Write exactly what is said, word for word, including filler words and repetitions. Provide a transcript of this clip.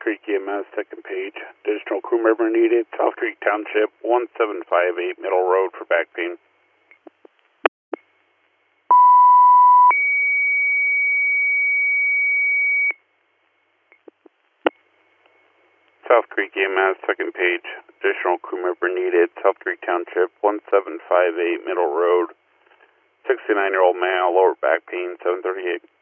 Creek E M S, second page. Additional crew member needed. South Creek Township, one seven five eight Middle Road for back pain. South Creek E M S, second page. Additional crew member needed. South Creek Township, one seven five eight Middle Road. sixty-nine-year-old male, lower back pain, seven thirty-eight.